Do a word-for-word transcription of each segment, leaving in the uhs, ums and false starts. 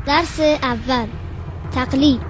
درس اول، تقلید.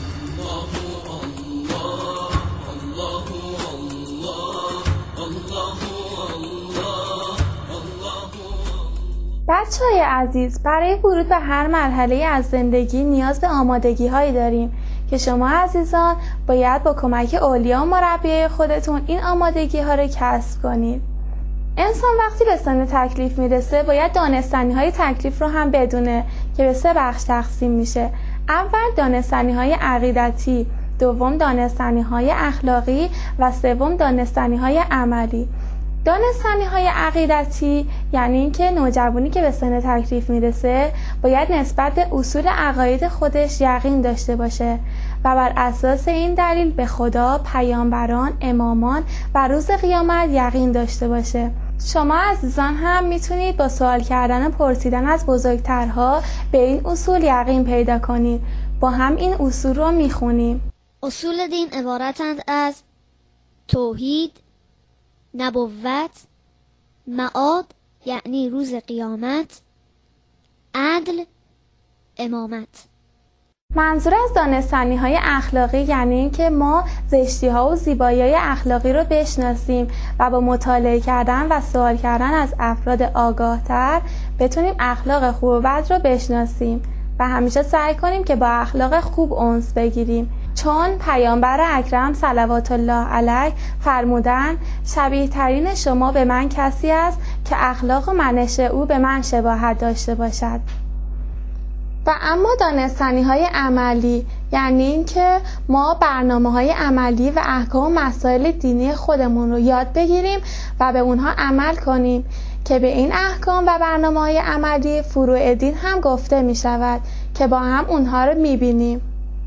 بچه‌های عزیز، برای ورود به هر مرحله از زندگی نیاز به آمادگی هایی داریم که شما عزیزان باید با کمک اولیا و مربیای خودتون این آمادگی ها رو کسب کنید. انسان وقتی به سن تکلیف میرسه باید دانستنی های تکلیف رو هم بدونه که به سه بخش تقسیم میشه. اول دانستنی های عقیدتی، دوم دانستنی های اخلاقی و سوم دانستنی های عملی. دانستنی های عقیدتی یعنی اینکه نوجوانی که به سن تکلیف میرسه باید نسبت به اصول عقاید خودش یقین داشته باشه و بر اساس این دلیل به خدا، پیامبران، امامان و روز قیامت یقین داشته باشه. شما عزیزان هم میتونید با سوال کردن و پرسیدن از بزرگترها به این اصول یقین پیدا کنید. با هم این اصول رو میخونیم. اصول دین عبارتند از توحید، نبوت، معاد یعنی روز قیامت، عدل، امامت. منظور از دانستنی های اخلاقی یعنی این که ما زشتی ها و زیبایی های اخلاقی رو بشناسیم و با مطالعه کردن و سوال کردن از افراد آگاه تر بتونیم اخلاق خوب و بد رو بشناسیم و همیشه سعی کنیم که با اخلاق خوب انس بگیریم، چون پیامبر اکرم صلوات الله علیه فرمودن شبیه ترین شما به من کسی است که اخلاق و منش او به من شباهت داشته باشد. و اما دانستنی های عملی یعنی این که ما برنامه های عملی و احکام و مسائل دینی خودمون رو یاد بگیریم و به اونها عمل کنیم که به این احکام و برنامه های عملی فروع دین هم گفته می شود که با هم اونها رو می بینیم.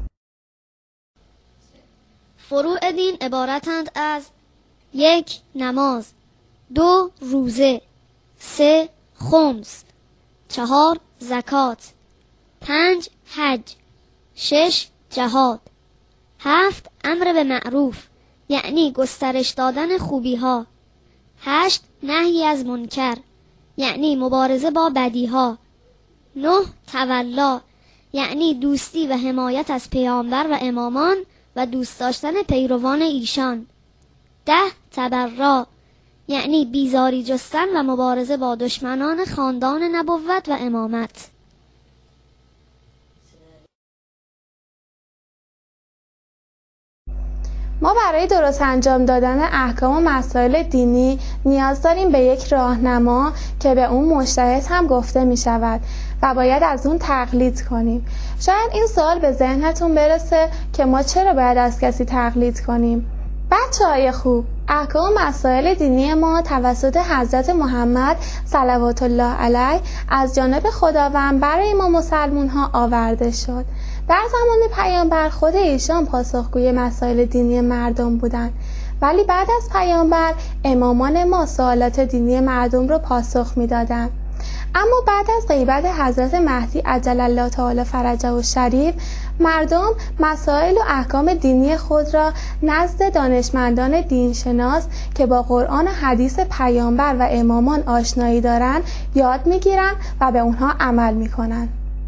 فروع دین عبارتند از یک نماز، دو روزه، سه خمس، چهار زکات، پنج حج، شش جهاد، هفت امر به معروف یعنی گسترش دادن خوبی ها، هشت نهی از منکر یعنی مبارزه با بدی ها، نه تولا یعنی دوستی و حمایت از پیامبر و امامان و دوست داشتن پیروان ایشان، ده تبرا یعنی بیزاری جستن و مبارزه با دشمنان خاندان نبوت و امامت. ما برای درست انجام دادن احکام و مسائل دینی نیاز داریم به یک راهنما که به اون مجتهد هم گفته می شود و باید از اون تقلید کنیم. شاید این سوال به ذهنتون برسه که ما چرا باید از کسی تقلید کنیم؟ بچه های خوب، احکام و مسائل دینی ما توسط حضرت محمد صلوات الله علیه از جانب خداوند برای ما مسلمون ها آورده شد. در زمان پیامبر خود ایشان پاسخگوی مسائل دینی مردم بودند، ولی بعد از پیامبر امامان ما سوالات دینی مردم رو پاسخ میدادند. اما بعد از غیبت حضرت مهدی عجل الله تعالی فرجه و شریف، مردم مسائل و احکام دینی خود را نزد دانشمندان دینشناس که با قرآن و حدیث پیامبر و امامان آشنایی دارند یاد میگیرند و به اونها عمل میکنند.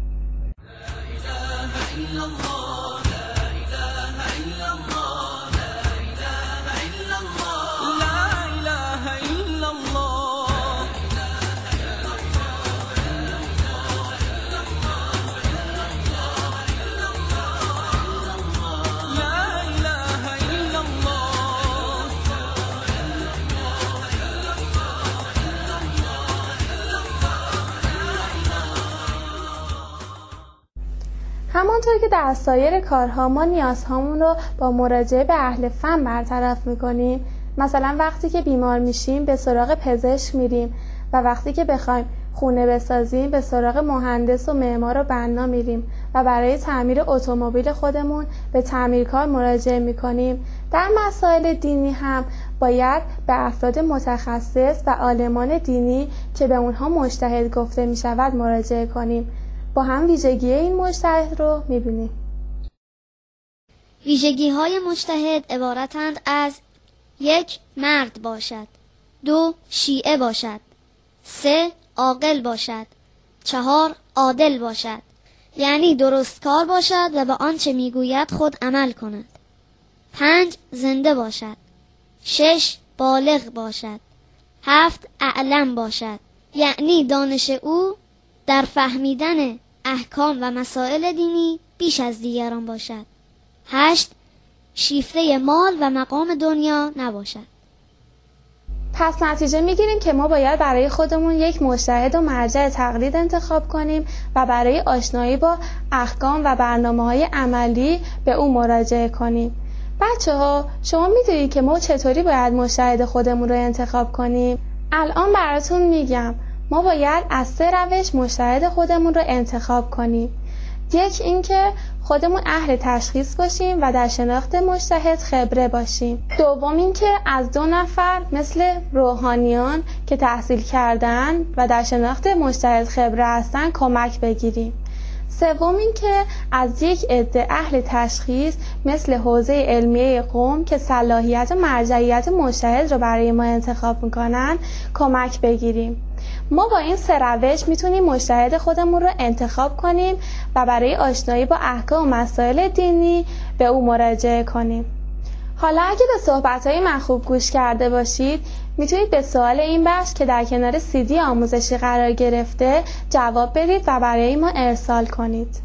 همانطور که در سایر کارها ما نیازهامون رو با مراجعه به اهل فن برطرف میکنیم، مثلا وقتی که بیمار میشیم به سراغ پزشک میریم و وقتی که بخوایم خونه بسازیم به سراغ مهندس و معمار و بنا میریم و برای تعمیر اتومبیل خودمون به تعمیرکار مراجعه میکنیم، در مسائل دینی هم باید به افراد متخصص و عالمان دینی که به اونها مجتهد گفته میشود مراجعه کنیم. با هم ویژگی این مجتهد رو میبینیم. ویژگی های مجتهد عبارتند از یک مرد باشد، دو شیعه باشد، سه عاقل باشد، چهار عادل باشد یعنی درست کار باشد و به آنچه میگوید خود عمل کند. پنج زنده باشد. شش بالغ باشد. هفت اعلم باشد، یعنی دانش او در فهمیدن احکام و مسائل دینی بیش از دیگران باشد. هشت شیفته مال و مقام دنیا نباشد. پس نتیجه میگیریم که ما باید برای خودمون یک مجتهد و مرجع تقلید انتخاب کنیم و برای آشنایی با احکام و برنامه‌های عملی به او مراجعه کنیم. بچه ها، شما میدونید که ما چطوری باید مجتهد خودمون رو انتخاب کنیم؟ الان براتون میگم. ما باید از سه روش مجتهد خودمون رو انتخاب کنیم. یک اینکه خودمون اهل تشخیص باشیم و در شناخت مجتهد خبره باشیم. دوم اینکه از دو نفر مثل روحانیان که تحصیل کردن و در شناخت مجتهد خبره هستن کمک بگیریم. سوم اینکه از یک عده اهل تشخیص مثل حوزه علمیه قم که صلاحیت و مرجعیت مجتهد رو برای ما انتخاب میکنن کمک بگیریم. ما با این سه روش میتونیم مجتهد خودمون رو انتخاب کنیم و برای آشنایی با احکام و مسائل دینی به او مراجعه کنیم. حالا اگه به صحبت‌های من خوب گوش کرده باشید، میتونید به سوال این بخش که در کنار سی دی آموزشی قرار گرفته جواب بدید و برای ما ارسال کنید.